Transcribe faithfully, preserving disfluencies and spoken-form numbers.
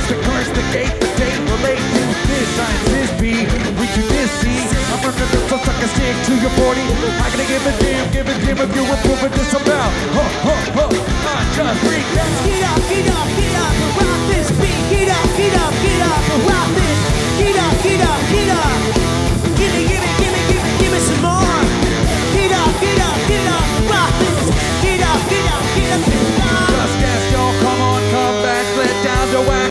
the curse, the gate, the date, relate to this. Science is B, we do this, see. I'm running this so suck a stick to your forty. I'm gonna give a damn, give a damn if you approve of this about. Huh, huh, huh, I just freak out.